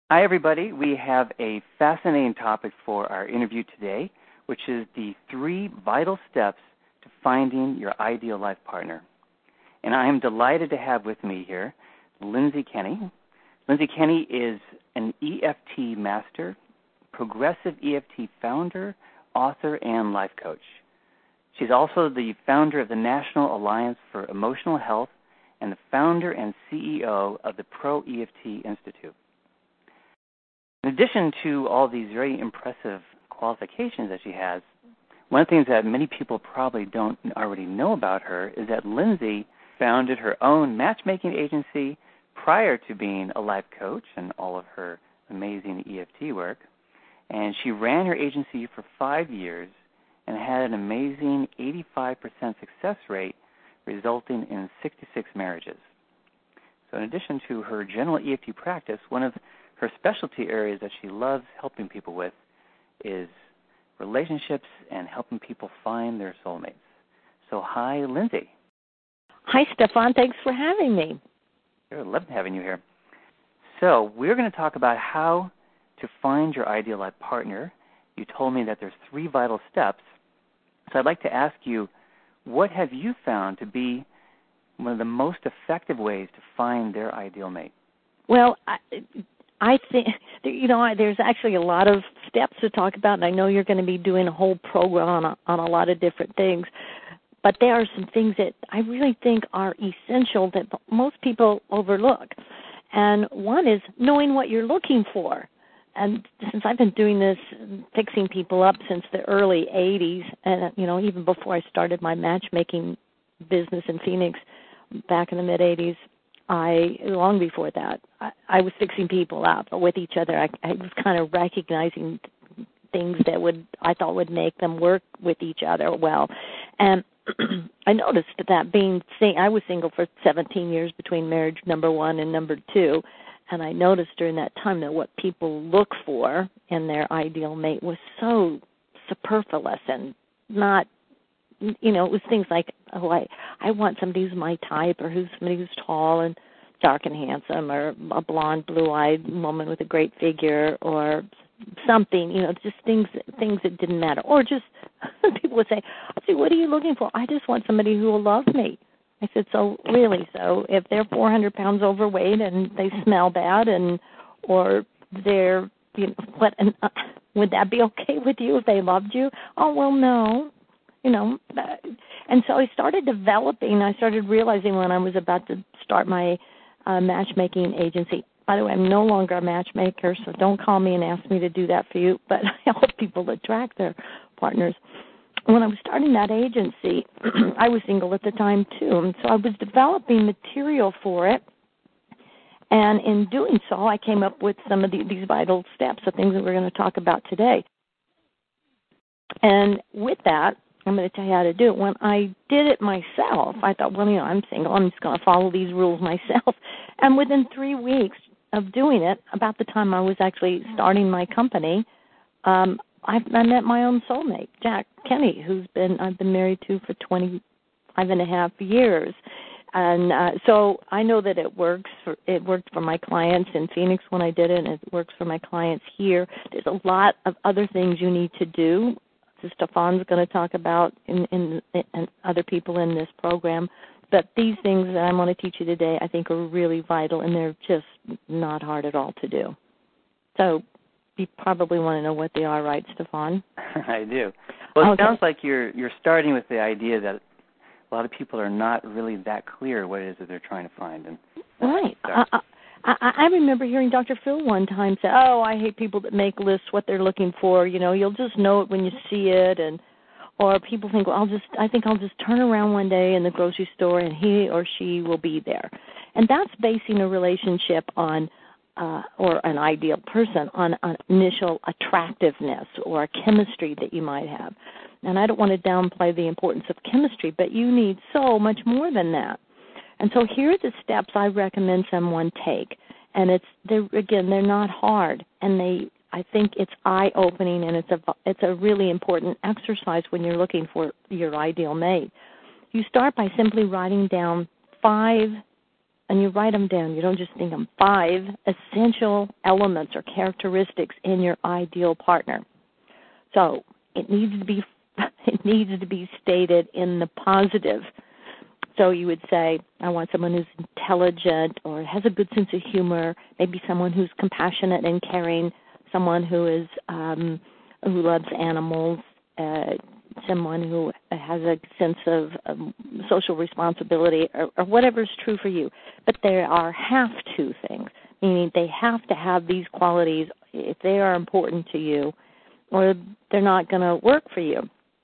Hi, everybody. We have a fascinating topic for our interview today, which is the 3 vital steps to finding your ideal life partner. And I am delighted to have with me here Lindsay Kenny. Lindsay Kenny is an EFT master, progressive EFT founder, author, and life coach. She's also the founder of the National Alliance for Emotional Health and the founder and CEO of the Pro EFT Institute. In addition to all these very impressive qualifications that she has, one of the things that many people probably don't already know about her is that Lindsay founded her own matchmaking agency prior to being a life coach and all of her amazing EFT work. And she ran her agency for 5 years and had an amazing 85% success rate, resulting in 66 marriages. So in addition to her general EFT practice, one of her specialty areas that she loves helping people with is relationships and helping people find their soulmates. So hi, Lindsay. Hi, Stefan. Thanks for having me. Sure, love having you here. So we're going to talk about how to find your ideal life partner. You told me that there's 3 vital steps. So I'd like to ask you, what have you found to be one of the most effective ways to find their ideal mate? Well, I think, there's actually a lot of steps to talk about, and I know you're going to be doing a whole program on a lot of different things. But there are some things that I really think are essential that most people overlook. And one is knowing what you're looking for. And since I've been doing this, fixing people up since the early 80s, and, even before I started my matchmaking business in Phoenix back in the mid-80s, long before that, I was fixing people up with each other. I was kind of recognizing things that I thought would make them work with each other well. And I noticed that I was single for 17 years between marriage number 1 and number 2, and I noticed during that time that what people look for in their ideal mate was so superfluous and not, it was things like, I want somebody who's my type, or somebody who's tall and dark and handsome, or a blonde, blue-eyed woman with a great figure, or something, just things that didn't matter. Or just people would say, what are you looking for? I just want somebody who will love me. I said, so if they're 400 pounds overweight and they smell bad, or they're, would that be okay with you if they loved you? Oh, well, no. And so I started realizing when I was about to start my matchmaking agency. By the way, I'm no longer a matchmaker, so don't call me and ask me to do that for you, but I help people attract their partners. When I was starting that agency, I was single at the time, too, and so I was developing material for it, and in doing so, I came up with some of these vital steps, the things that we're going to talk about today. And with that, I'm going to tell you how to do it. When I did it myself, I thought, I'm single. I'm just going to follow these rules myself. And within 3 weeks of doing it, about the time I was actually starting my company, I met my own soulmate, Jack Kenny, I've been married to for 25 and a half years. And so I know that it works. It worked for my clients in Phoenix when I did it, and it works for my clients here. There's a lot of other things you need to do. Stefan's going to talk about and other people in this program. But these things that I'm going to teach you today I think are really vital, and they're just not hard at all to do. So you probably want to know what they are, right, Stefan? I do. Well, it sounds like you're starting with the idea that a lot of people are not really that clear what it is that they're trying to find. And right. I remember hearing Dr. Phil one time say, I hate people that make lists what they're looking for. You'll just know it when you see it. Or people think, I think I'll just turn around one day in the grocery store and he or she will be there. And that's basing a relationship on, or an ideal person, on initial attractiveness or a chemistry that you might have. And I don't want to downplay the importance of chemistry, but you need so much more than that. And so here are the steps I recommend someone take. And they're not hard, and I think it's eye-opening, and it's a really important exercise when you're looking for your ideal mate. You start by simply writing down 5 and you write them down. You don't just think them. 5 essential elements or characteristics in your ideal partner. So it needs to be stated in the positive. So you would say, I want someone who's intelligent or has a good sense of humor, maybe someone who's compassionate and caring, someone who is who loves animals, someone who has a sense of social responsibility, or whatever's true for you. But there are have-to things, meaning they have to have these qualities if they are important to you, or they're not going to work for you.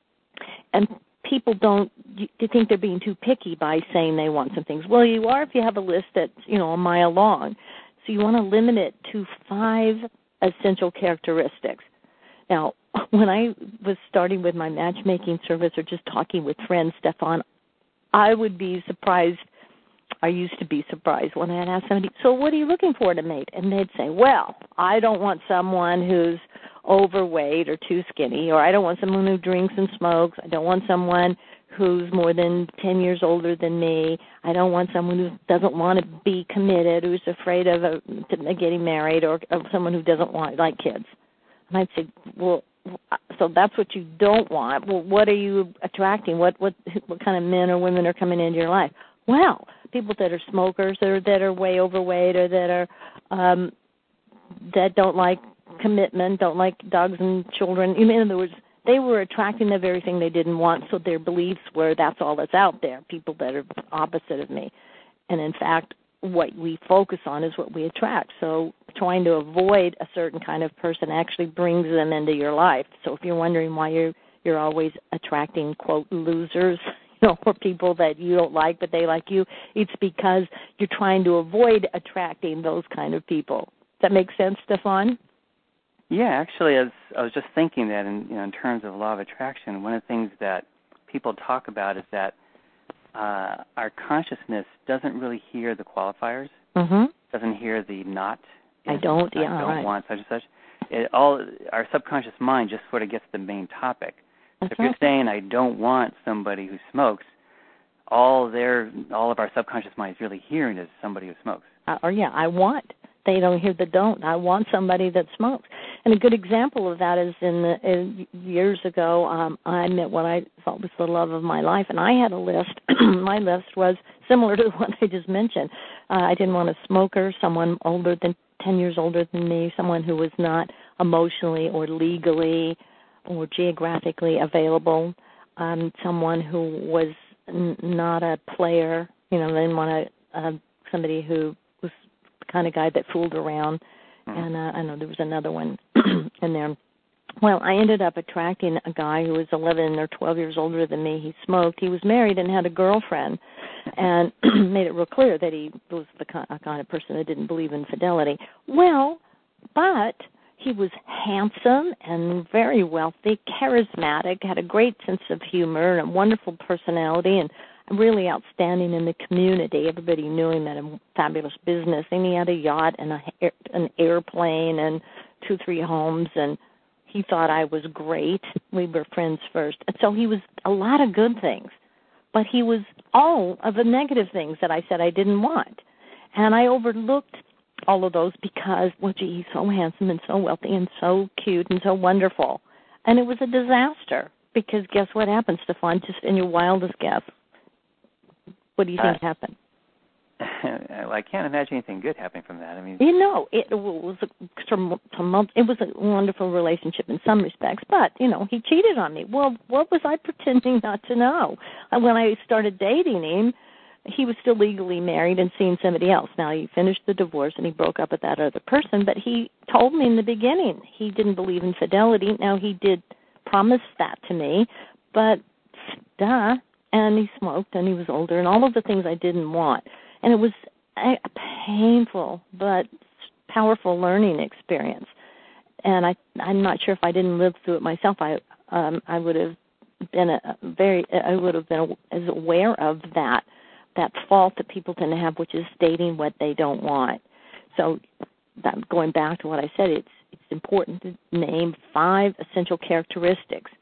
And people they think they're being too picky by saying they want some things. Well, you are if you have a list that's, a mile long. So you want to limit it to 5 essential characteristics. Now, when I was starting with my matchmaking service or just talking with friends, Stefan, I would be surprised. I used to be surprised when I'd ask somebody, so what are you looking for in a mate? And they'd say, well, I don't want someone who's overweight or too skinny, or I don't want someone who drinks and smokes. I don't want someone who's more than 10 years older than me. I don't want someone who doesn't want to be committed, who's afraid of getting married, or someone who doesn't like kids. And I'd say, well, so that's what you don't want. Well, what are you attracting? What kind of men or women are coming into your life? Well, people that are smokers, or that are way overweight, or that are that don't like commitment, don't like dogs and children. In other words, they were attracting the very thing they didn't want, so their beliefs were that's all that's out there, people that are opposite of me. And in fact, what we focus on is what we attract. So trying to avoid a certain kind of person actually brings them into your life. So if you're wondering why you're always attracting, quote, losers, or people that you don't like but they like you, it's because you're trying to avoid attracting those kind of people. Does that make sense, Stefan? Yeah, actually, as I was just thinking that in terms of law of attraction, one of the things that people talk about is that our consciousness doesn't really hear the qualifiers, doesn't hear the not. I don't, I don't want such and such. Our subconscious mind just sort of gets the main topic. So if you're saying I don't want somebody who smokes, all of our subconscious mind is really hearing is somebody who smokes. I want. They don't hear the don't. I want somebody that smokes. And a good example of that is years ago, I met what I thought was the love of my life, and I had a list. My list was similar to what I just mentioned. I didn't want a smoker, someone 10 years older than me, someone who was not emotionally or legally or geographically available, someone who was not a player. I didn't want somebody who was the kind of guy that fooled around. And I know there was another one in there. Well, I ended up attracting a guy who was 11 or 12 years older than me. He smoked. He was married and had a girlfriend, and made it real clear that he was the kind of person that didn't believe in fidelity. Well, but he was handsome and very wealthy, charismatic, had a great sense of humor and a wonderful personality, and really outstanding in the community. Everybody knew him, had a fabulous business, and he had a yacht and an airplane and 2-3 homes, and he thought I was great. We were friends first. And so he was a lot of good things, but he was all of the negative things that I said I didn't want. And I overlooked all of those because, he's so handsome and so wealthy and so cute and so wonderful. And it was a disaster because guess what happened, Stefan, just in your wildest guess? What do you think happened? I can't imagine anything good happening from that. I mean, it was a wonderful relationship in some respects, but he cheated on me. Well, what was I pretending not to know? When I started dating him, he was still legally married and seeing somebody else. Now, he finished the divorce and he broke up with that other person, but he told me in the beginning he didn't believe in fidelity. Now, he did promise that to me, but duh. And he smoked, and he was older, and all of the things I didn't want. And it was a painful but powerful learning experience. And I'm not sure if I didn't live through it myself, I would have been as aware of that fault that people tend to have, which is stating what they don't want. So going back to what I said, it's important to name 5 essential characteristics.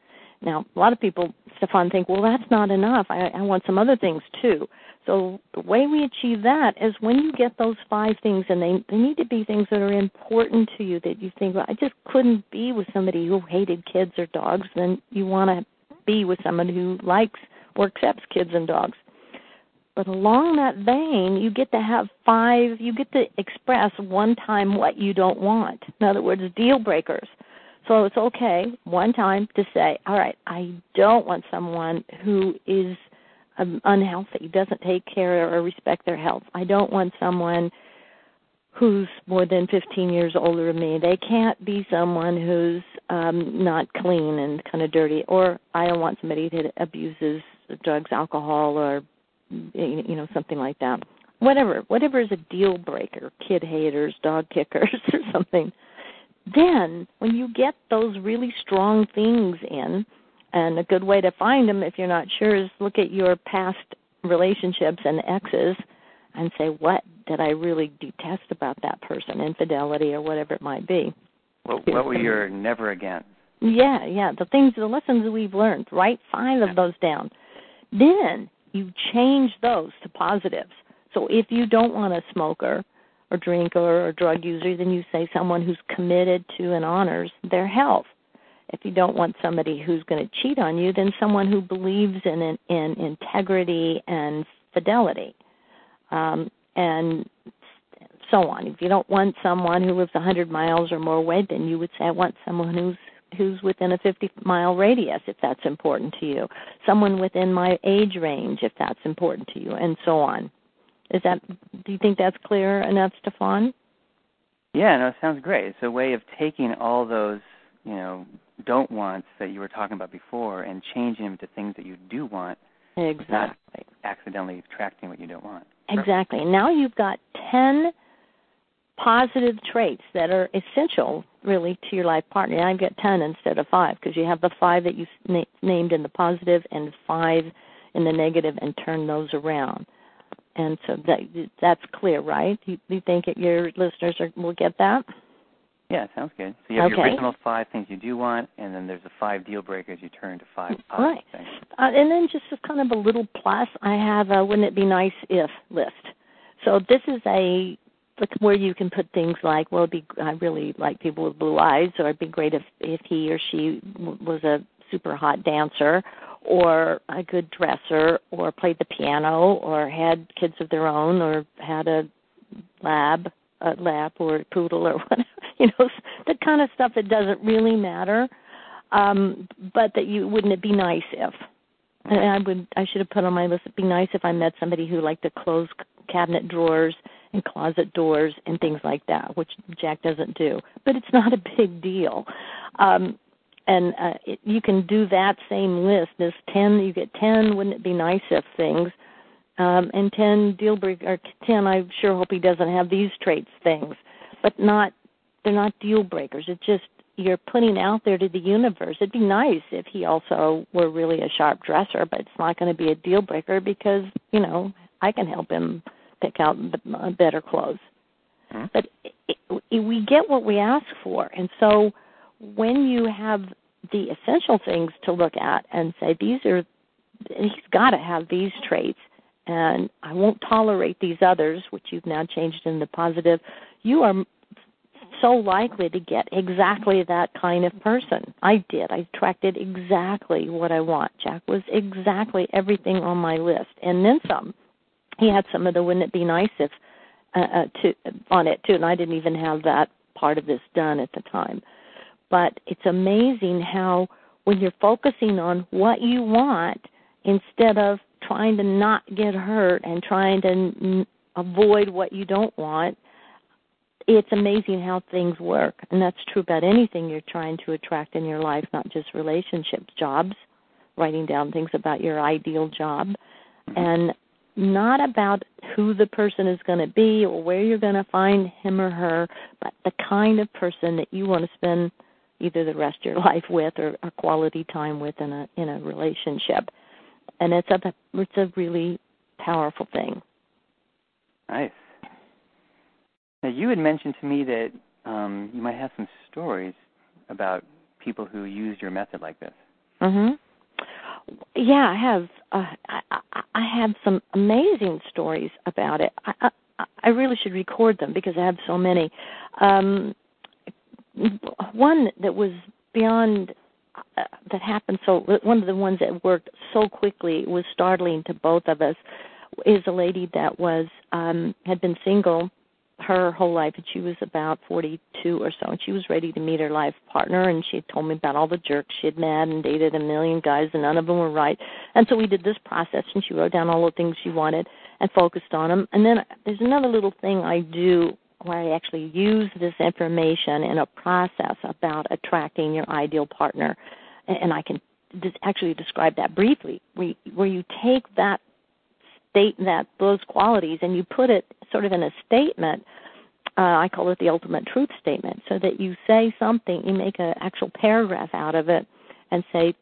Now, a lot of people, Stefan, think, well, that's not enough. I want some other things too. So the way we achieve that is when you get those 5 things, and they need to be things that are important to you, that you think, well, I just couldn't be with somebody who hated kids or dogs, then you want to be with someone who likes or accepts kids and dogs. But along that vein, you get to have 5, you get to express one time what you don't want. In other words, deal breakers. So it's okay one time to say, all right, I don't want someone who is unhealthy, doesn't take care or respect their health. I don't want someone who's more than 15 years older than me. They can't be someone who's not clean and kind of dirty. Or I don't want somebody that abuses drugs, alcohol, or something like that. Whatever is a deal breaker, kid haters, dog kickers, or something. Then, when you get those really strong things in, and a good way to find them, if you're not sure, is look at your past relationships and exes and say, what did I really detest about that person, infidelity or whatever it might be. What were your never again? Yeah, the lessons that we've learned. Write 5 of those down. Then you change those to positives. So if you don't want a smoker or drinker or drug user, then you say someone who's committed to and honors their health. If you don't want somebody who's going to cheat on you, then someone who believes in integrity and fidelity, and so on. If you don't want someone who lives 100 miles or more away, then you would say, I want someone who's within a 50-mile radius, if that's important to you. Someone within my age range, if that's important to you, and so on. Do you think that's clear enough, Stefan? Yeah, no, it sounds great. It's a way of taking all those, don't wants that you were talking about before and changing them to things that you do want. Exactly. Not accidentally attracting what you don't want. Exactly. And now you've got 10 positive traits that are essential, really, to your life partner. And I've got 10 instead of 5 because you have the 5 that you named in the positive and 5 in the negative, and turn those around. And so that's clear, right? You think that your listeners will get that? Yeah, sounds good. So you have your original 5 things you do want, and then there's the 5 deal breakers you turn to 5 positive things. And then just as kind of a little plus, I have a wouldn't it be nice if list. So this is where you can put things like, well, I really like people with blue eyes, or it'd be great if he or she was a super hot dancer, or a good dresser, or played the piano, or had kids of their own, or had a lab or a poodle or whatever, the kind of stuff that doesn't really matter, but that wouldn't it be nice if? And I should have put on my list, it'd be nice if I met somebody who liked to close cabinet drawers and closet doors and things like that, which Jack doesn't do. But it's not a big deal. You can do that same list. There's 10, you get 10, wouldn't it be nice if things, and 10 deal breaker, or 10, I sure hope he doesn't have these traits things, but they're not deal breakers. It's just you're putting out there to the universe. It'd be nice if he also were really a sharp dresser, but it's not going to be a deal breaker because, I can help him pick out better clothes. Mm-hmm. But we get what we ask for, and so when you have the essential things to look at and say, he's got to have these traits, and I won't tolerate these others, which you've now changed into positive, you are so likely to get exactly that kind of person. I did. I attracted exactly what I want. Jack was exactly everything on my list, and then some. He had some of the wouldn't it be nice if on it, too, and I didn't even have that part of this done at the time. But it's amazing how when you're focusing on what you want instead of trying to not get hurt and trying to avoid what you don't want, it's amazing how things work. And that's true about anything you're trying to attract in your life, not just relationships, jobs, writing down things about your ideal job, and not about who the person is going to be or where you're going to find him or her, but the kind of person that you want to spend either the rest of your life with or a quality time with in a relationship. And it's a really powerful thing. Nice. Now, you had mentioned to me that you might have some stories about people who used your method like this. Mhm. Yeah, I have. I have some amazing stories about it. I really should record them because I have so many. One that was beyond that happened. So one of the ones that worked so quickly was startling to both of us. Is a lady that was had been single her whole life, and she was about 42 or so, and she was ready to meet her life partner, and she had told me about all the jerks she had met and dated a million guys, and none of them were right. And so we did this process, and she wrote down all the things she wanted and focused on them. And then there's another little thing I do where I actually use this information in a process about attracting your ideal partner, and I can actually describe that briefly, where you take that those qualities and you put it sort of in a statement. I call it the ultimate truth statement, so that you say something, you make an actual paragraph out of it and say,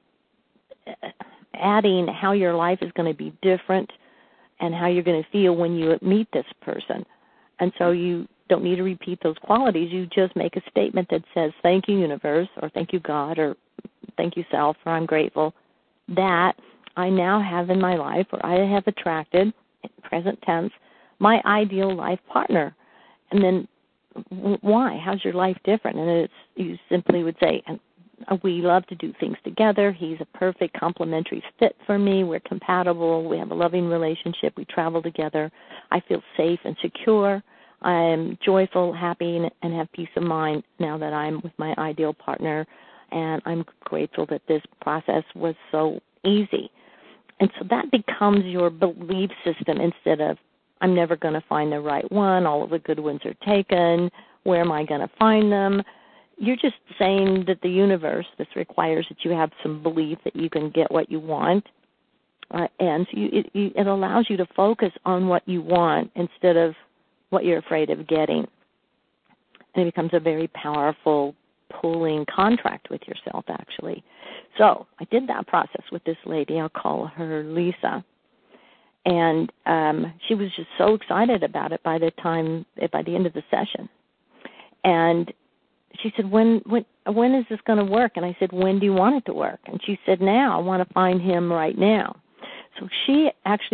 adding how your life is going to be different and how you're going to feel when you meet this person. And so you don't need to repeat those qualities. You just make a statement that says, thank you, universe, or thank you, God, or thank you, self, or I'm grateful that I now have in my life, or I have attracted, present tense, my ideal life partner. And then why? How's your life different? And you simply would say, we love to do things together. He's a perfect complementary fit for me. We're compatible. We have a loving relationship. We travel together. I feel safe and secure. I'm joyful, happy, and have peace of mind now that I'm with my ideal partner. And I'm grateful that this process was so easy. And so that becomes your belief system instead of, I'm never going to find the right one, all of the good ones are taken, where am I going to find them? You're just saying that the universe, this requires that you have some belief that you can get what you want. And so it allows you to focus on what you want instead of what you're afraid of getting. And it becomes a very powerful pulling contract with yourself, actually. So I did that process with this lady. I'll call her Lisa. And she was just so excited about it by the end of the session. And she said, when is this going to work? And I said, when do you want it to work? And she said, now. I want to find him right now. So she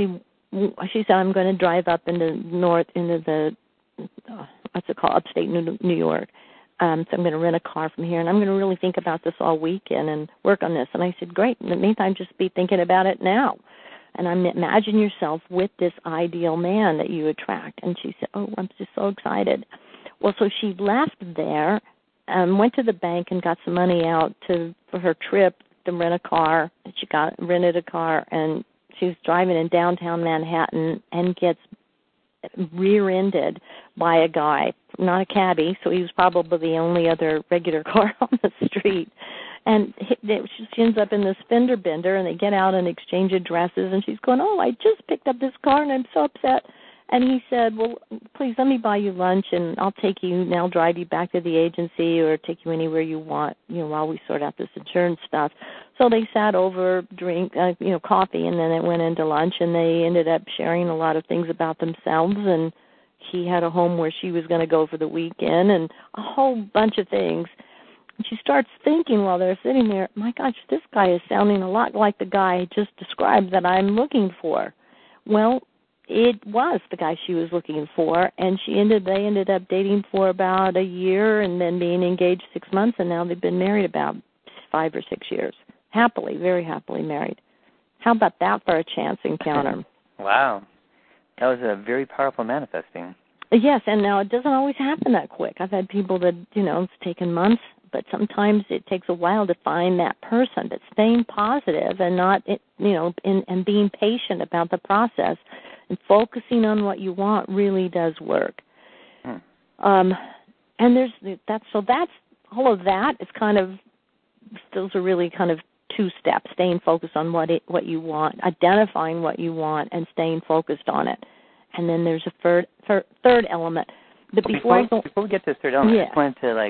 said, I'm going to drive up into the what's it called, upstate New York. So I'm going to rent a car from here, and I'm going to really think about this all weekend and work on this. And I said, great. In the meantime, just be thinking about it now. And imagine yourself with this ideal man that you attract. And she said, oh, I'm just so excited. Well, so she left there, went to the bank and got some money out for her trip to rent a car. And she rented a car, and she was driving in downtown Manhattan and gets rear-ended by a guy, not a cabbie, so he was probably the only other regular car on the street. And she ends up in this fender bender, and they get out and exchange addresses, and she's going, oh, I just picked up this car, and I'm so upset. And he said, well, please let me buy you lunch, and I'll take you, and I'll drive you back to the agency or take you anywhere you want, while we sort out this insurance stuff. So they sat over, drink, coffee, and then it went into lunch, and they ended up sharing a lot of things about themselves, and he had a home where she was going to go for the weekend, and a whole bunch of things. And she starts thinking while they're sitting there, my gosh, this guy is sounding a lot like the guy I just described that I'm looking for. Well, it was the guy she was looking for, and they ended up dating for about a year and then being engaged 6 months, and now they've been married about 5 or 6 years. Happily, very happily married. How about that for a chance encounter? Wow. That was a very powerful manifesting. Yes, and now it doesn't always happen that quick. I've had people that, it's taken months, but sometimes it takes a while to find that person. But staying positive and not, and being patient about the process and focusing on what you want really does work. And that's all of that is kind of, those are really kind of 2 steps: staying focused on what you want, identifying what you want, and staying focused on it. And then there's a third element. But before we get to the third element, yeah. I just wanted to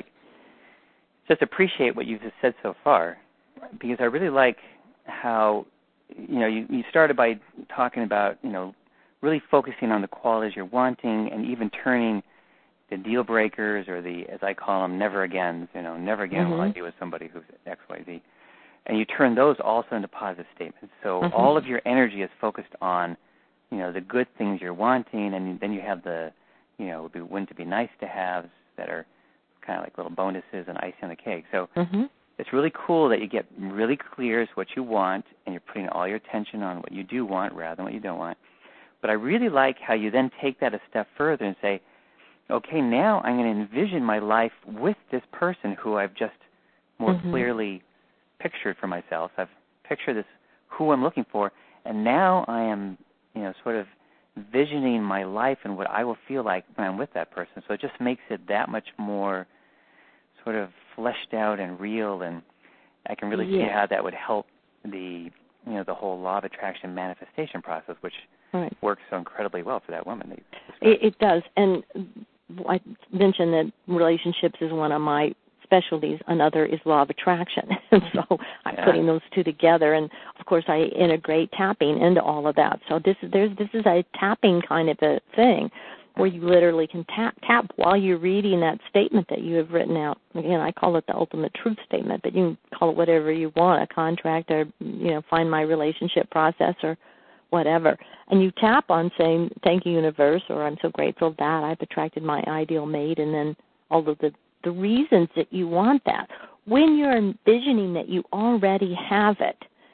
just appreciate what you've just said so far, because I really like how you started by talking about really focusing on the qualities you're wanting, and even turning the deal breakers, or the, as I call them, never agains. Never again will I be with somebody who's X, Y, Z. and you turn those also into positive statements. So all of your energy is focused on, the good things you're wanting, and then you have the, wouldn't it be nice to haves that are kind of like little bonuses and icing on the cake. So it's really cool that you get really clear as what you want, and you're putting all your attention on what you do want rather than what you don't want. But I really like how you then take that a step further and say, okay, now I'm going to envision my life with this person who I've just more clearly pictured for myself. I've pictured this, who I'm looking for, and now I am, sort of visioning my life and what I will feel like when I'm with that person. So it just makes it that much more sort of fleshed out and real, and I can really see how that would help the, the whole law of attraction manifestation process, which works so incredibly well for that woman. It does, and I mentioned that relationships is one of my specialties. Another is law of attraction. And so I'm putting those two together, and of course I integrate tapping into all of that. So this is a tapping kind of a thing where you literally can tap while you're reading that statement that you have written out. Again, I call it the ultimate truth statement, but you can call it whatever you want, a contract, or find my relationship process, or whatever. And you tap on saying, thank you, universe, or I'm so grateful that I've attracted my ideal mate, and then all of the reasons that you want that. When you're envisioning that you already have it,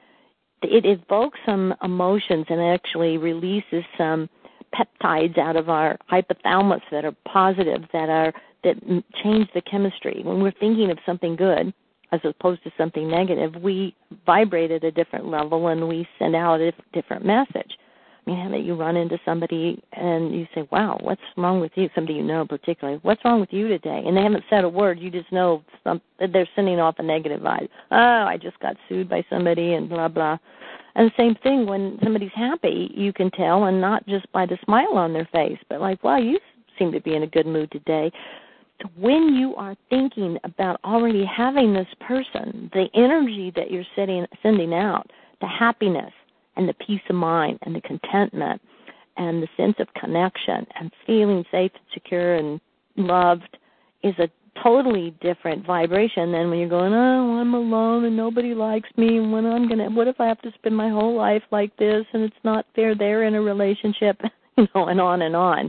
it evokes some emotions and actually releases some peptides out of our hypothalamus that are positive, that change the chemistry. When we're thinking of something good, as opposed to something negative, we vibrate at a different level and we send out a different message. I mean, haven't you run into somebody and you say, wow, what's wrong with you? Somebody you know particularly, what's wrong with you today? And they haven't said a word. You just know they're sending off a negative vibe. Oh, I just got sued by somebody and blah, blah. And the same thing when somebody's happy, you can tell, and not just by the smile on their face, but like, wow, you seem to be in a good mood today. So when you are thinking about already having this person, the energy that you're sending out, the happiness and the peace of mind and the contentment and the sense of connection and feeling safe and secure and loved is a totally different vibration than when you're going, oh, I'm alone and nobody likes me, and what if I have to spend my whole life like this and it's not fair they're in a relationship, and on and on.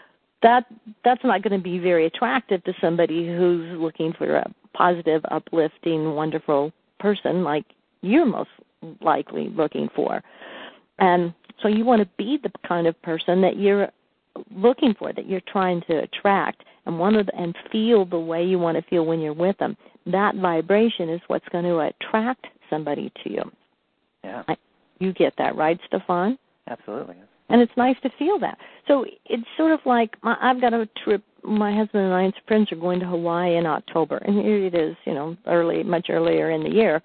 That's not going to be very attractive to somebody who's looking for a positive, uplifting, wonderful person like you're most likely looking for. And so you want to be the kind of person that you're looking for, that you're trying to attract, and feel the way you want to feel when you're with them. That vibration is what's going to attract somebody to you. Yeah. You get that, right, Stefan? Absolutely. And it's nice to feel that. So it's sort of like I've got a trip. My husband and I and some friends are going to Hawaii in October, and here it is, much earlier in the year.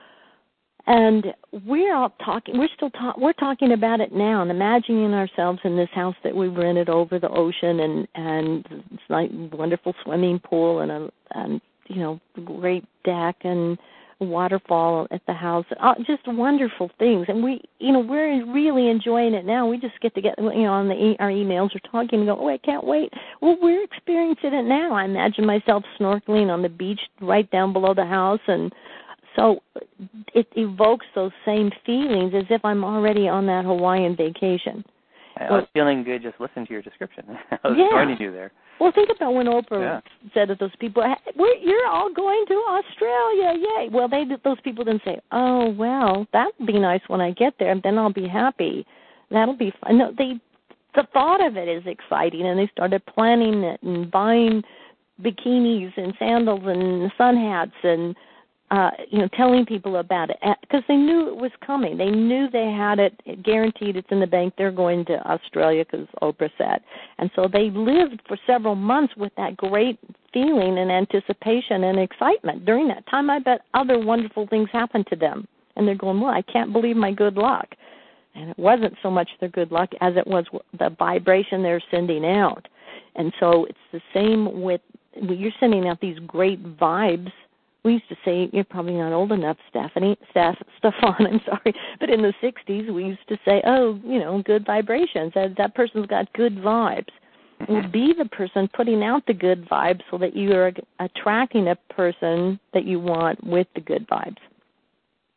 And we're talking about it now and imagining ourselves in this house that we rented over the ocean, and it's like wonderful swimming pool and great deck and waterfall at the house, just wonderful things. And we're really enjoying it now. We just get to on our emails or talking and go, oh, I can't wait. Well, we're experiencing it now. I imagine myself snorkeling on the beach right down below the house, and so it evokes those same feelings as if I'm already on that Hawaiian vacation. I was feeling good just listening to your description. I was joining you there. Well, think about when Oprah said to those people, you're all going to Australia, yay. Well, those people didn't say, oh, well, that would be nice when I get there, and then I'll be happy. That'll be fun. No, the thought of it is exciting, and they started planning it and buying bikinis and sandals and sun hats and telling people about it because they knew it was coming. They knew they had it guaranteed. It's in the bank. They're going to Australia because Oprah said. And so they lived for several months with that great feeling and anticipation and excitement. During that time, I bet other wonderful things happened to them. And they're going, well, I can't believe my good luck. And it wasn't so much their good luck as it was the vibration they're sending out. And so it's the same with you're sending out these great vibes. We used to say, you're probably not old enough, Stefan, I'm sorry, but in the 60s we used to say, good vibrations. That person's got good vibes. Well, be the person putting out the good vibes so that you are attracting a person that you want with the good vibes.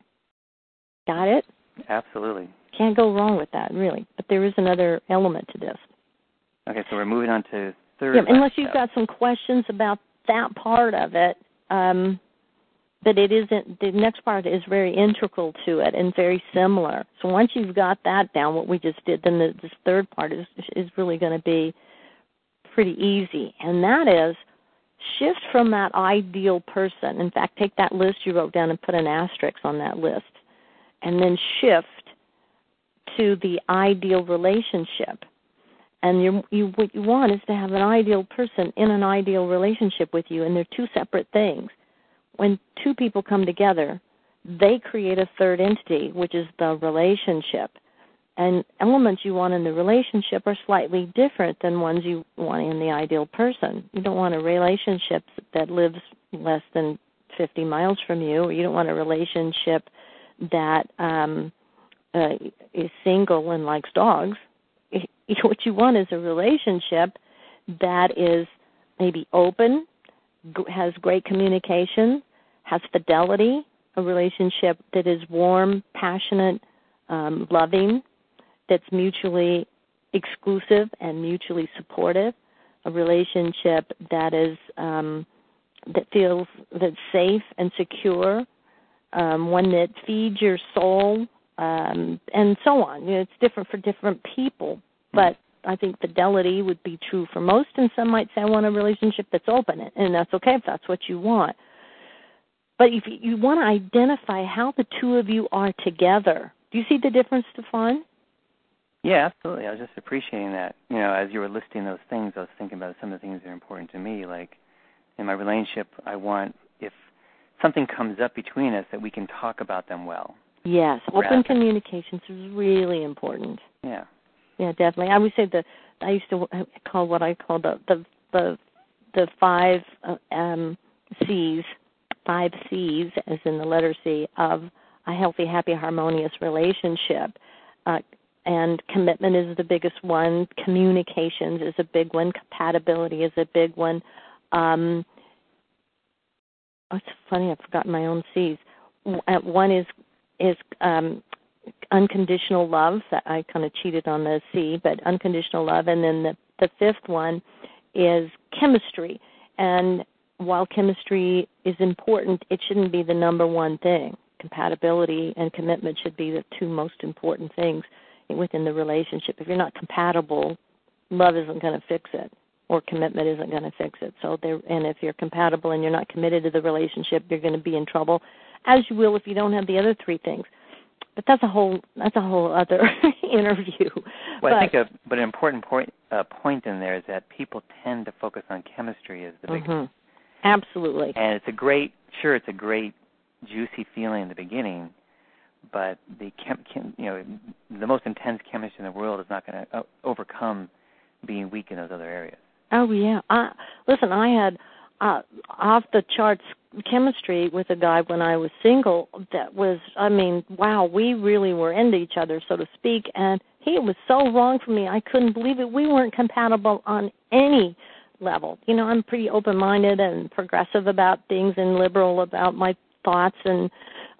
Got it? Absolutely. Can't go wrong with that, really. But there is another element to this. Okay, so we're moving on to third. Yeah, unless you've got some questions about that part of it, but it isn't. The next part is very integral to it and very similar. So once you've got that down, what we just did, then this third part is really going to be pretty easy, and that is shift from that ideal person. In fact, take that list you wrote down and put an asterisk on that list, and then shift to the ideal relationship. And what you want is to have an ideal person in an ideal relationship with you, and they're two separate things. When two people come together, they create a third entity, which is the relationship. And elements you want in the relationship are slightly different than ones you want in the ideal person. You don't want a relationship that lives less than 50 miles from you, or you don't want a relationship that is single and likes dogs. What you want is a relationship that is maybe open, has great communication, has fidelity, a relationship that is warm, passionate, loving, that's mutually exclusive and mutually supportive, a relationship that is that feels that's safe and secure, one that feeds your soul, and so on. You know, it's different for different people, but I think fidelity would be true for most, and some might say I want a relationship that's open, and that's okay if that's what you want. But if you want to identify how the two of you are together, do you see the difference, Stefan? Yeah, absolutely. I was just appreciating that. You know, as you were listing those things, I was thinking about some of the things that are important to me. Like in my relationship, I want, if something comes up between us, that we can talk about them well. Yes, open communications is really important. Yeah. Yeah, definitely. I would say I used to call what I call the 5 C's, 5 C's, as in the letter C, of a healthy, happy, harmonious relationship. And commitment is the biggest one. Communications is a big one. Compatibility is a big one. It's funny, I've forgotten my own C's. One is unconditional love. I kind of cheated on the C, but unconditional love. And then the fifth one is chemistry. And while chemistry is important, it shouldn't be the number one thing. Compatibility and commitment should be the two most important things within the relationship. If you're not compatible, love isn't going to fix it, or commitment isn't going to fix it. And if you're compatible and you're not committed to the relationship, you're going to be in trouble, as you will if you don't have the other three things. But that's a whole other interview. Well, I think an important point in there is that people tend to focus on chemistry as the biggest. Mm-hmm. Absolutely. And it's a great juicy feeling in the beginning, but the the most intense chemistry in the world is not going to overcome being weak in those other areas. Oh yeah. Listen, I had off the charts chemistry with a guy when I was single. That was, wow, we really were into each other, so to speak, and he was so wrong for me. I couldn't believe it. We weren't compatible on any level. You know, I'm pretty open-minded and progressive about things and liberal about my thoughts and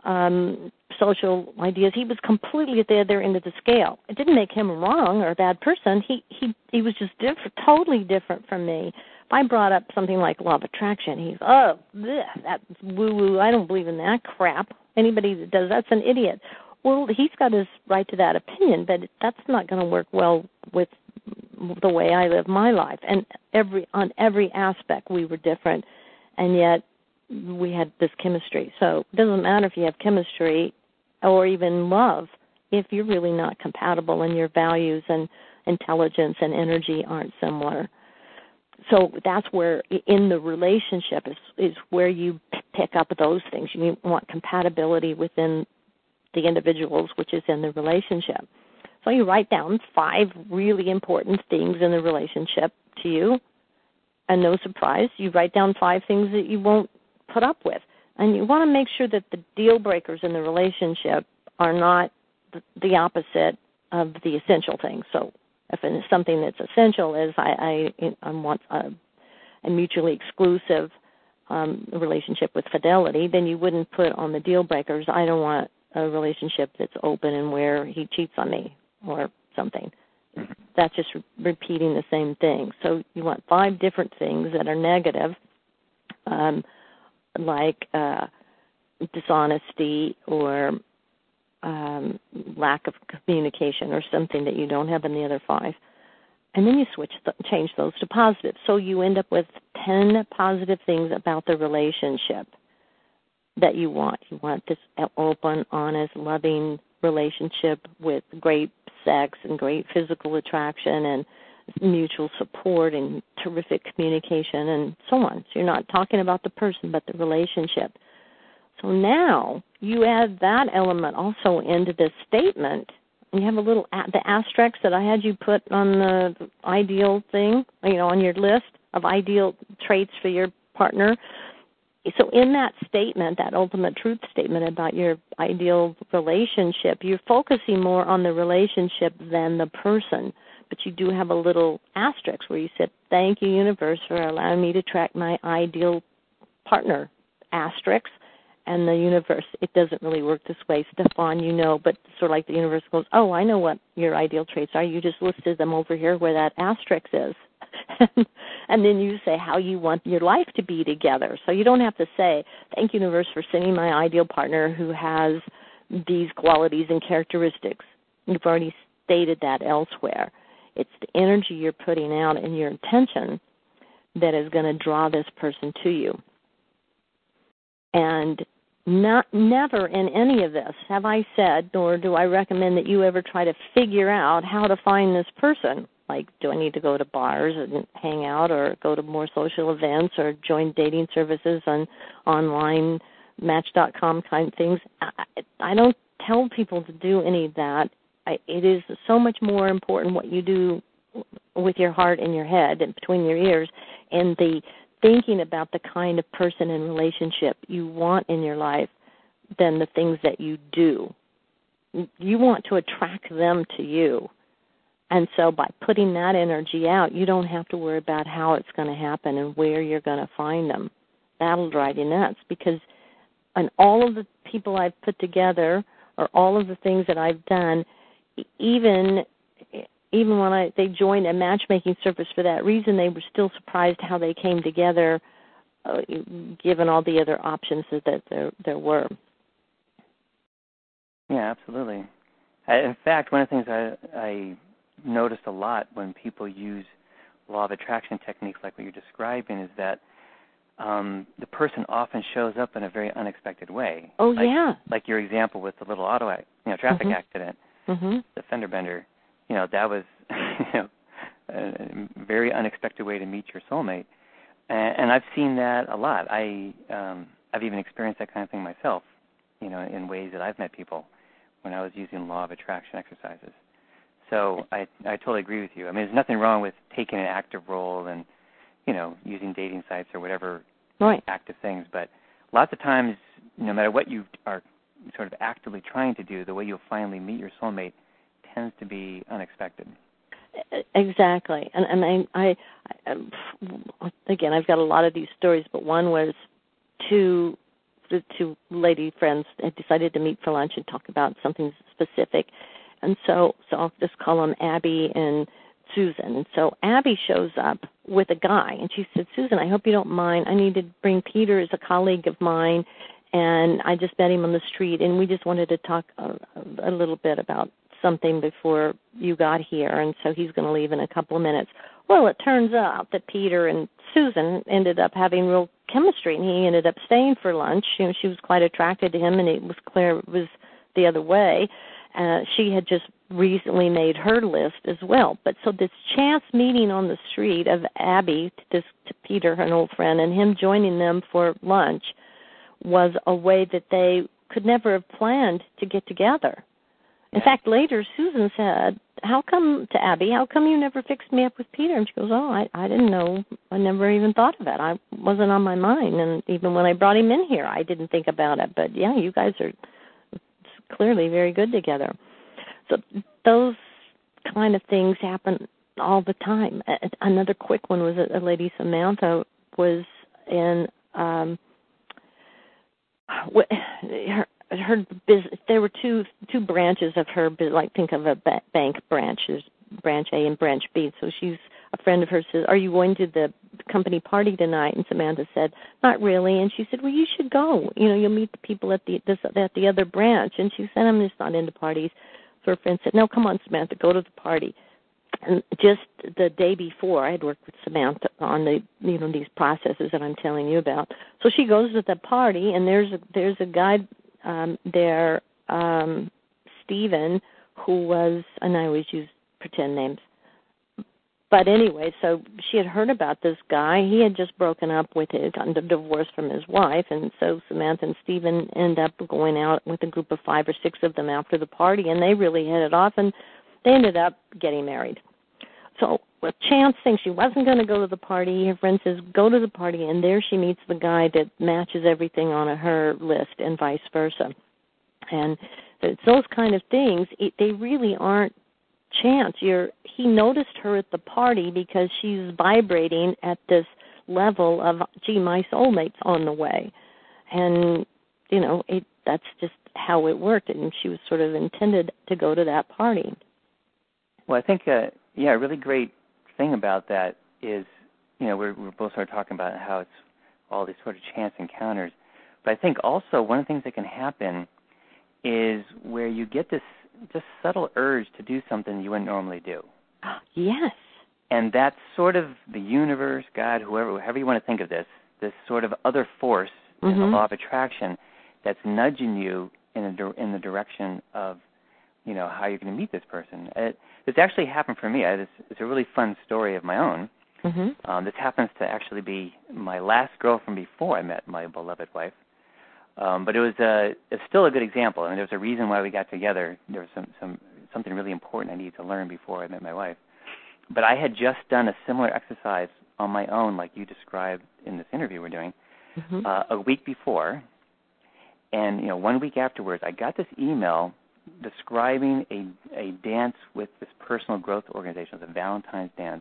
social ideas. He was completely at the other end of the scale. It didn't make him wrong or a bad person. He was just different, totally different from me. If I brought up something like law of attraction, he's, that's woo-woo. I don't believe in that crap. Anybody that does that's an idiot. Well, he's got his right to that opinion, but that's not going to work well with the way I live my life. And on every aspect we were different, and yet we had this chemistry. So it doesn't matter if you have chemistry or even love if you're really not compatible and your values and intelligence and energy aren't similar. So that's where in the relationship is where you pick up those things. You want compatibility within the individuals, which is in the relationship. So you write down 5 really important things in the relationship to you, and no surprise, you write down 5 things that you won't put up with. And you want to make sure that the deal breakers in the relationship are not the opposite of the essential things. So if it's something that's essential is I want a mutually exclusive relationship with fidelity, then you wouldn't put on the deal breakers, I don't want a relationship that's open and where he cheats on me or something. That's just repeating the same thing. So you want 5 different things that are negative, like dishonesty or lack of communication or something that you don't have in the other 5. And then you change those to positive. So you end up with 10 positive things about the relationship that you want. You want this open, honest, loving relationship with great sex and great physical attraction and mutual support and terrific communication and so on. So you're not talking about the person but the relationship. So now you add that element also into this statement. And you have a little, the asterisks that I had you put on the ideal thing, on your list of ideal traits for your partner. So in that statement, that ultimate truth statement about your ideal relationship, you're focusing more on the relationship than the person. But you do have a little asterisk where you said, thank you, universe, for allowing me to track my ideal partner, asterisk. And the universe, it doesn't really work this way, Stefan, but sort of like the universe goes, oh, I know what your ideal traits are. You just listed them over here where that asterisk is. And then you say how you want your life to be together. So you don't have to say, thank you, universe, for sending my ideal partner who has these qualities and characteristics. You've already stated that elsewhere. It's the energy you're putting out and your intention that is going to draw this person to you. And never in any of this have I said, nor do I recommend that you ever try to figure out how to find this person. Like, do I need to go to bars and hang out or go to more social events or join dating services on online Match.com kind of things? I don't tell people to do any of that. It is so much more important what you do with your heart and your head and between your ears and the thinking about the kind of person and relationship you want in your life than the things that you do. You want to attract them to you. And so by putting that energy out, you don't have to worry about how it's going to happen and where you're going to find them. That'll drive you nuts because on all of the people I've put together or all of the things that I've done, even when they joined a matchmaking service for that reason, they were still surprised how they came together, given all the other options that there were. Yeah, absolutely. In fact, one of the things I noticed a lot when people use law of attraction techniques like what you're describing is that the person often shows up in a very unexpected way. Oh, yeah. Like your example with the little traffic accident, the fender bender. That was a very unexpected way to meet your soulmate. And I've seen that a lot. I've even experienced that kind of thing myself, in ways that I've met people when I was using law of attraction exercises. So I totally agree with you. I mean, there's nothing wrong with taking an active role and, using dating sites or whatever active things. But lots of times, no matter what you are sort of actively trying to do, the way you'll finally meet your soulmate tends to be unexpected. Exactly. And I again, I've got a lot of these stories, but one was the two lady friends had decided to meet for lunch and talk about something specific. And so I'll just call them Abby and Susan. And so Abby shows up with a guy, and she said, Susan, I hope you don't mind. I need to bring Peter as a colleague of mine, and I just met him on the street, and we just wanted to talk a little bit about something before you got here, and so he's going to leave in a couple of minutes. Well, it turns out that Peter and Susan ended up having real chemistry, and he ended up staying for lunch. She was quite attracted to him, and it was clear it was the other way. She had just recently made her list as well. But so this chance meeting on the street of Abby to Peter, her old friend, and him joining them for lunch was a way that they could never have planned to get together. In fact, later Susan said, to Abby, how come you never fixed me up with Peter? And she goes, I didn't know. I never even thought of it. I wasn't on my mind. And even when I brought him in here, I didn't think about it. But, yeah, you guys are clearly very good together. So those kind of things happen all the time. Another quick one was a lady, Samantha, was in her business. There were two branches of her, like think of a bank branch. There's branch A and branch B. So a friend of hers says, "Are you going to the company party tonight?" And Samantha said, "Not really." And she said, "Well, you should go. You'll meet the people at the other branch." And she said, "I'm just not into parties." So her friend said, "No, come on, Samantha, go to the party." And just the day before, I had worked with Samantha on these processes that I'm telling you about. So she goes to the party, and there's a guy there, Stephen, who was, and I always use pretend names. But anyway, so she had heard about this guy. He had just broken up with gotten a divorce from his wife, and so Samantha and Stephen end up going out with a group of 5 or 6 of them after the party, and they really hit it off, and they ended up getting married. So Chance thinks she wasn't going to go to the party. Her friend says, "Go to the party," and there she meets the guy that matches everything on her list and vice versa. And it's those kind of things. They really aren't chance. He noticed her at the party because she's vibrating at this level of, gee, my soulmate's on the way. And, that's just how it worked. And she was sort of intended to go to that party. Well, I think, a really great thing about that is, we're both sort of talking about how it's all these sort of chance encounters. But I think also one of the things that can happen is where you get this just subtle urge to do something you wouldn't normally do. Yes. And that's sort of the universe, God, however you want to think of this sort of other force, the law of attraction, that's nudging you in the direction of, how you're going to meet this person. This actually happened for me. It's a really fun story of my own. Mm-hmm. This happens to actually be my last girlfriend before I met my beloved wife. But it's still a good example. I mean, there's a reason why we got together. There was something really important I needed to learn before I met my wife. But I had just done a similar exercise on my own, like you described in this interview we're doing, a week before. And 1 week afterwards, I got this email describing a dance with this personal growth organization. It was a Valentine's dance.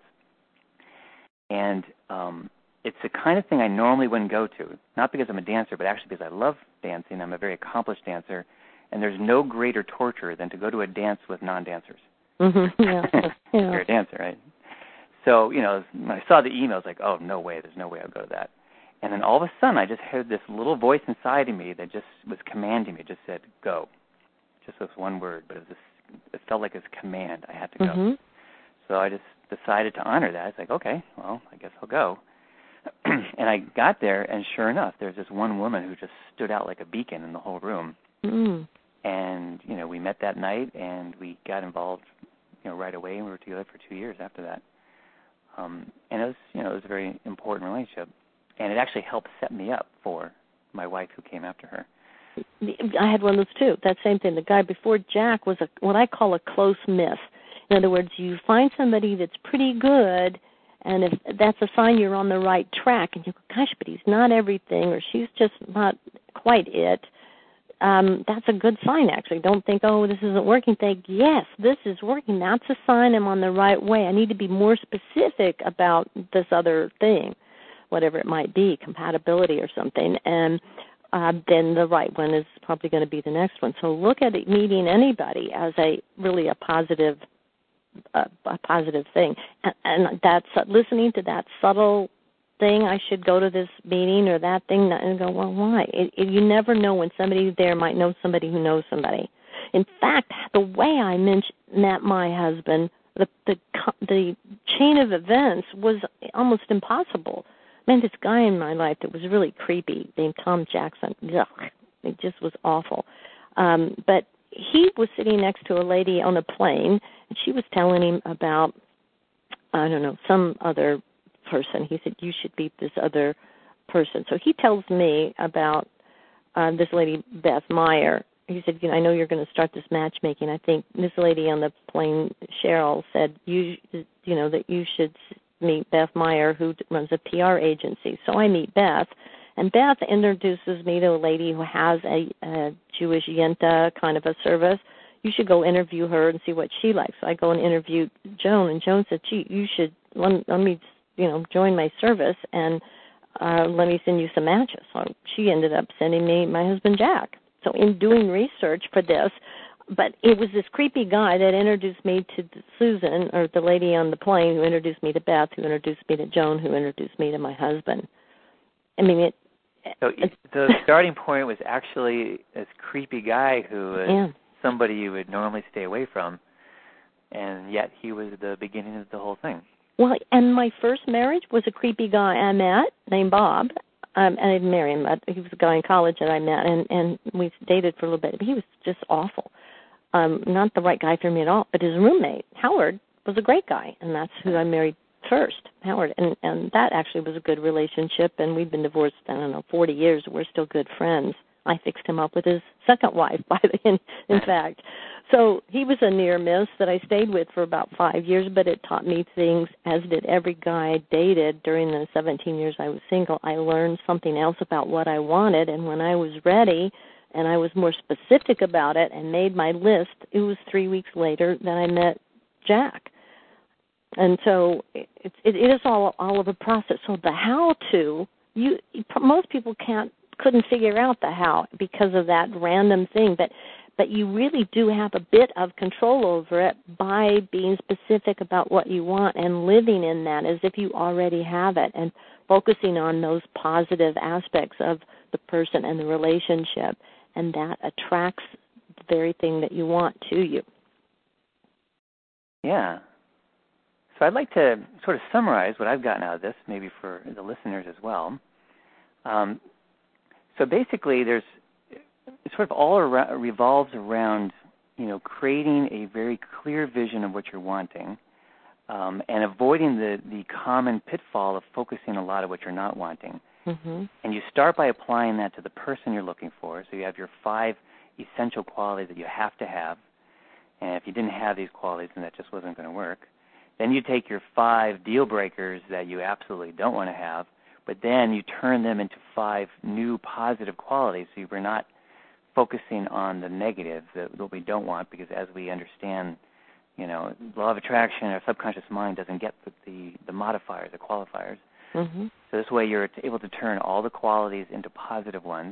And it's the kind of thing I normally wouldn't go to, not because I'm a dancer, but actually because I love dancing. I'm a very accomplished dancer, and there's no greater torture than to go to a dance with non-dancers. Mm-hmm. Yeah. You're a dancer, right? So, when I saw the email, I was like, oh, no way, there's no way I'll go to that. And then all of a sudden, I just heard this little voice inside of me that just was commanding me. It just said, go. Just this one word, but it felt like a command. I had to go. Mm-hmm. So I just decided to honor that. It's like, okay, well, I guess I'll go. And I got there, and sure enough, there's this one woman who just stood out like a beacon in the whole room. Mm. And, we met that night, and we got involved, right away, and we were together for 2 years after that. And it was a very important relationship. And it actually helped set me up for my wife who came after her. I had one of those, too. That same thing. The guy before Jack was what I call a close miss. In other words, you find somebody that's pretty good, and if that's a sign you're on the right track, and you go, gosh, but he's not everything, or she's just not quite it, that's a good sign, actually. Don't think, oh, this isn't working. Think, yes, this is working. That's a sign I'm on the right way. I need to be more specific about this other thing, whatever it might be, compatibility or something, and then the right one is probably going to be the next one. So look at it, meeting anybody as a positive thing, and that's listening to that subtle thing. I should go to this meeting or that thing, and go, well, why? You never know when somebody there might know somebody who knows somebody. In fact, the way I met my husband, the chain of events was almost impossible. Man, this guy in my life that was really creepy, named Tom Jackson. Ugh, it just was awful. But he was sitting next to a lady on a plane, and she was telling him about, I don't know, some other person. He said, you should meet this other person. So he tells me about this lady, Beth Meyer. He said, I know you're going to start this matchmaking. I think this lady on the plane, Cheryl, said, that you should meet Beth Meyer, who runs a PR agency. So I meet Beth, and Beth introduces me to a lady who has a Jewish Yenta kind of a service. You should go interview her and see what she likes. So I go and interview Joan, and Joan said, gee, you should let me, join my service, and let me send you some matches. So she ended up sending me my husband, Jack. So in doing research for this, but it was this creepy guy that introduced me to Susan, or the lady on the plane, who introduced me to Beth, who introduced me to Joan, who introduced me to my husband. I mean, So the starting point was actually this creepy guy who was somebody you would normally stay away from, and yet he was the beginning of the whole thing. Well, and my first marriage was a creepy guy I met named Bob. And I didn't marry him, but he was a guy in college that I met, and we dated for a little bit. But he was just awful. Not the right guy for me at all. But his roommate, Howard, was a great guy, and that's who I married first, Howard. And that actually was a good relationship, and we've been divorced, 40 years. We're still good friends. I fixed him up with his second wife, in fact. So he was a near miss that I stayed with for about 5 years, but it taught me things, as did every guy I dated during the 17 years I was single. I learned something else about what I wanted, and when I was ready and I was more specific about it and made my list, it was 3 weeks later that I met Jack. And so it is all of a process. So the how-to, most people couldn't figure out the how because of that random thing, but you really do have a bit of control over it by being specific about what you want and living in that as if you already have it, and focusing on those positive aspects of the person and the relationship, and that attracts the very thing that you want to you. Yeah. So I'd like to sort of summarize what I've gotten out of this, maybe for the listeners as well. So basically, it sort of all revolves around, creating a very clear vision of what you're wanting, and avoiding the common pitfall of focusing a lot of what you're not wanting. Mm-hmm. And you start by applying that to the person you're looking for. So you have your 5 essential qualities that you have to have, and if you didn't have these qualities, then that just wasn't going to work. Then you take your 5 deal breakers that you absolutely don't want to have, but then you turn them into 5 new positive qualities, so you're not focusing on the negative that we don't want, because as we understand, law of attraction, our subconscious mind doesn't get the modifiers, the qualifiers. Mm-hmm. So this way you're able to turn all the qualities into positive ones.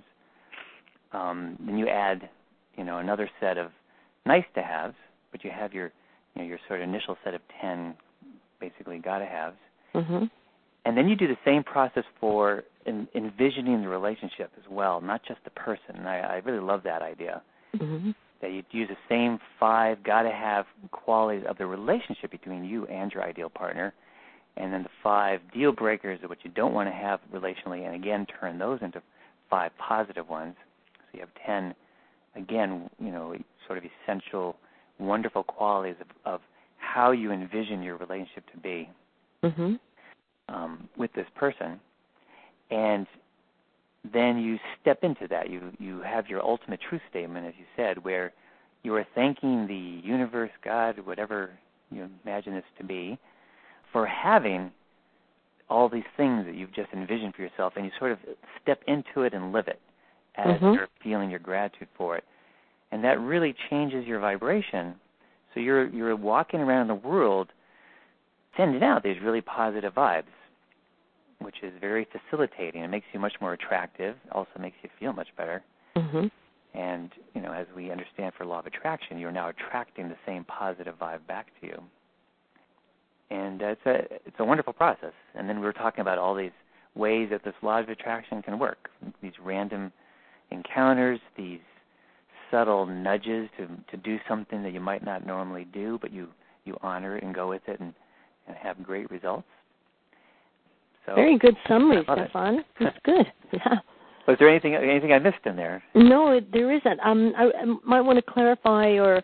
Then you add, another set of nice-to-haves, but you have your sort of initial set of 10 basically gotta-haves. Mm-hmm. And then you do the same process for envisioning the relationship as well, not just the person. I really love that idea, mm-hmm. that you use the same 5 gotta-have qualities of the relationship between you and your ideal partner, and then the 5 deal breakers of what you don't want to have relationally, and again turn those into 5 positive ones. So you have 10, again, sort of essential, wonderful qualities of how you envision your relationship to be. Mm-hmm. With this person, and then you step into that. You have your ultimate truth statement, as you said, where you are thanking the universe, God, whatever you imagine this to be, for having all these things that you've just envisioned for yourself, and you sort of step into it and live it as mm-hmm. you're feeling your gratitude for it. And that really changes your vibration. So you're walking around in the world sending out these really positive vibes, which is very facilitating. It makes you much more attractive, also makes you feel much better. Mm-hmm. And, as we understand for law of attraction, you're now attracting the same positive vibe back to you. And it's a wonderful process. And then we were talking about all these ways that this law of attraction can work, these random encounters, these subtle nudges to do something that you might not normally do, but you honor it and go with it and have great results. So, very good summary, Stefan. It's good. Yeah. Was there anything I missed in there? No, there isn't. I might want to clarify, or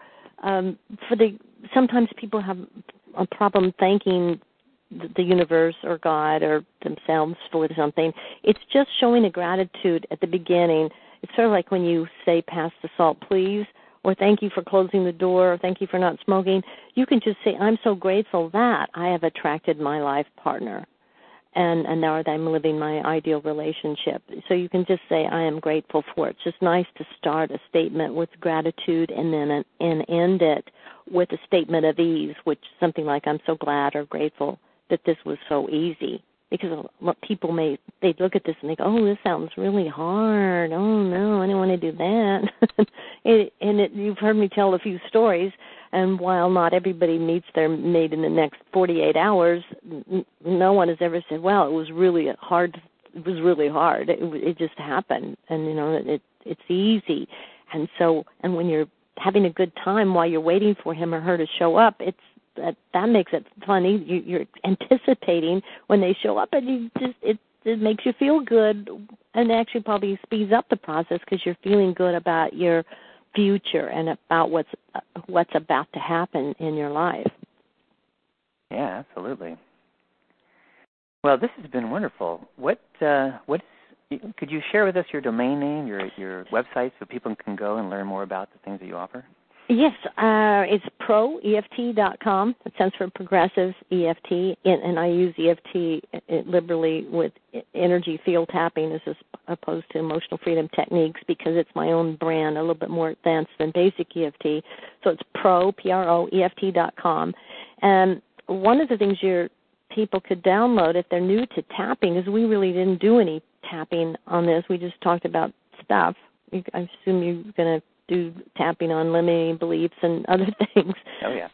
sometimes people have a problem thanking the universe or God or themselves for something. It's just showing a gratitude at the beginning. It's sort of like when you say, "Pass the salt, please," or "Thank you for closing the door," or "Thank you for not smoking." You can just say, "I'm so grateful that I have attracted my life partner, and now that I'm living my ideal relationship." So you can just say, "I am grateful for it." It's just nice to start a statement with gratitude and then end it with a statement of ease, which is something like, "I'm so glad or grateful that this was so easy." because people they look at this and they go, oh, this sounds really hard. Oh, no, I don't want to do that. You've heard me tell a few stories, and while not everybody meets their mate in the next 48 hours, no one has ever said, well, it was really hard. It was really hard. It just happened, and, it's easy. And when you're having a good time while you're waiting for him or her to show up, that makes it funny. You're anticipating when they show up, and it makes you feel good, and actually probably speeds up the process because you're feeling good about your future and about what's about to happen in your life. Yeah, absolutely. Well, this has been wonderful. Could you share with us your domain name, your website, so people can go and learn more about the things that you offer? Yes, it's proeft.com. It stands for Progressive EFT, and I use EFT liberally with energy field tapping as opposed to emotional freedom techniques because it's my own brand, a little bit more advanced than basic EFT. So it's proeft.com. And one of the things people could download if they're new to tapping is we really didn't do any tapping on this. We just talked about stuff. I assume you're going to do tapping on limiting beliefs and other things. Oh, yeah.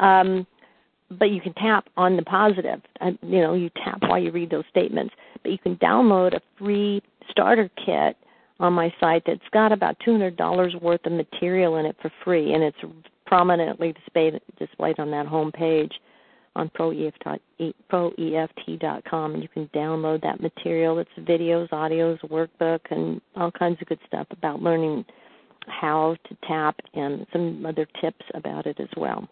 But you can tap on the positive. You tap while you read those statements. But you can download a free starter kit on my site that's got about $200 worth of material in it for free, and it's prominently displayed on that home page on proeft.com, and you can download that material. It's videos, audios, workbook, and all kinds of good stuff about learning how to tap and some other tips about it as well.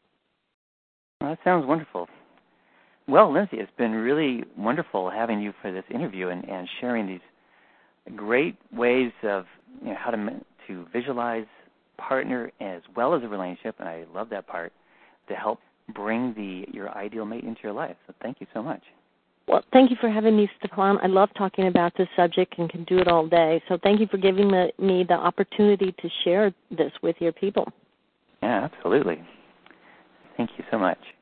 Well, that sounds wonderful. Well, Lindsay, it's been really wonderful having you for this interview and sharing these great ways of how to visualize partner as well as a relationship, and I love that part, to help bring your ideal mate into your life. So thank you so much. Well, thank you for having me, Stefan. I love talking about this subject and can do it all day. So thank you for giving me the opportunity to share this with your people. Yeah, absolutely. Thank you so much.